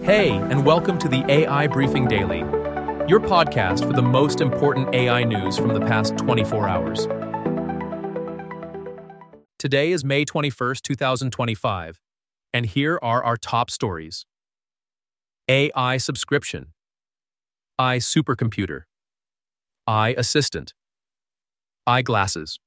Hey, and welcome to the AI Briefing Daily, your podcast for the most important AI news from the past 24 hours. Today is May 21st, 2025, and here are our top stories. AI subscription, iSupercomputer, iAssistant, iGlasses.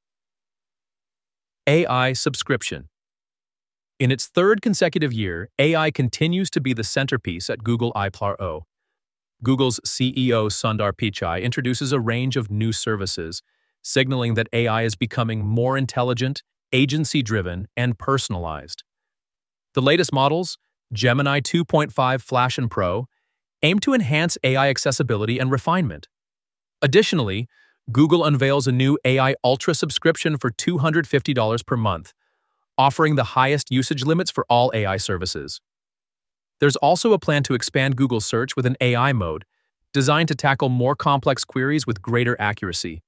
AI subscription. In its third consecutive year, AI continues to be the centerpiece at Google I/O. Google's CEO Sundar Pichai introduces a range of new services, signaling that AI is becoming more intelligent, agency-driven, and personalized. The latest models, Gemini 2.5 Flash and Pro, aim to enhance AI accessibility and refinement. Additionally, Google unveils a new AI Ultra subscription for $250 per month, offering the highest usage limits for all AI services. There's also a plan to expand Google Search with an AI mode, designed to tackle more complex queries with greater accuracy.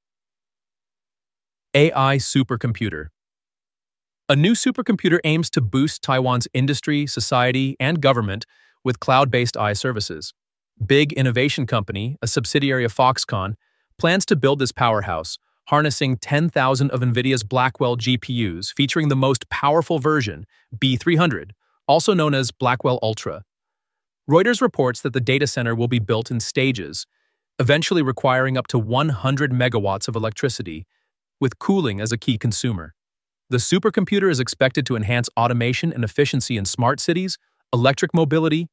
AI supercomputer. A new supercomputer aims to boost Taiwan's industry, society, and government with cloud-based AI services. Big Innovation Company, a subsidiary of Foxconn, plans to build this powerhouse, harnessing 10,000 of NVIDIA's Blackwell GPUs, featuring the most powerful version, B300, also known as Blackwell Ultra. Reuters reports that the data center will be built in stages, eventually requiring up to 100 megawatts of electricity, with cooling as a key consumer. The supercomputer is expected to enhance automation and efficiency in smart cities, electric mobility,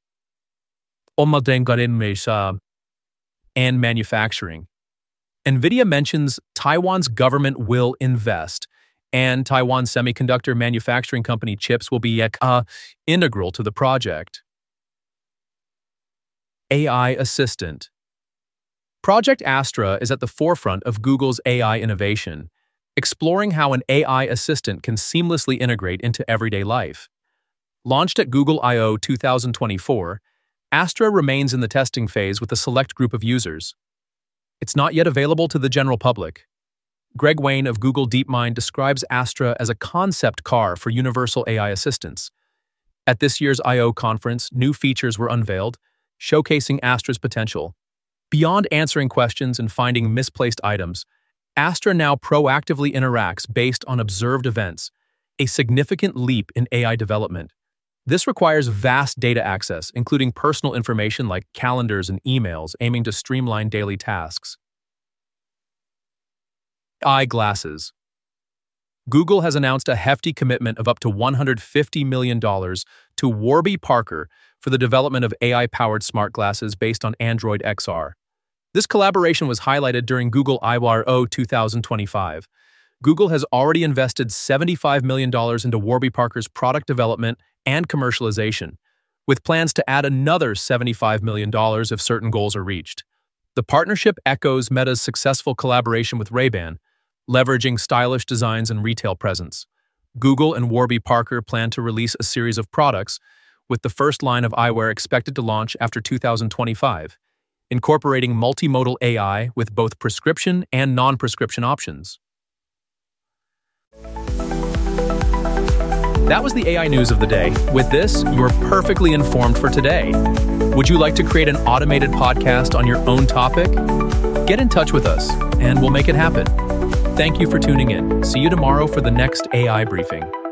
and manufacturing. NVIDIA mentions Taiwan's government will invest, and Taiwan semiconductor manufacturing company chips will be integral to the project. AI Assistant. Project Astra is at the forefront of Google's AI innovation, exploring how an AI assistant can seamlessly integrate into everyday life. Launched at Google I/O 2024, Astra remains in the testing phase with a select group of users. It's not yet available to the general public. Greg Wayne of Google DeepMind describes Astra as a concept car for universal AI assistants. At this year's I/O conference, new features were unveiled, showcasing Astra's potential. Beyond answering questions and finding misplaced items, Astra now proactively interacts based on observed events, a significant leap in AI development. This requires vast data access, including personal information like calendars and emails, aiming to streamline daily tasks. iGlasses. Google has announced a hefty commitment of up to $150 million to Warby Parker for the development of AI-powered smart glasses based on Android XR. This collaboration was highlighted during Google I/O 2025. Google has already invested $75 million into Warby Parker's product development and commercialization, with plans to add another $75 million if certain goals are reached. The partnership echoes Meta's successful collaboration with Ray-Ban, leveraging stylish designs and retail presence. Google and Warby Parker plan to release a series of products, with the first line of eyewear expected to launch after 2025, incorporating multimodal AI with both prescription and non-prescription options. That was the AI news of the day. With this, you're perfectly informed for today. Would you like to create an automated podcast on your own topic? Get in touch with us, and we'll make it happen. Thank you for tuning in. See you tomorrow for the next AI briefing.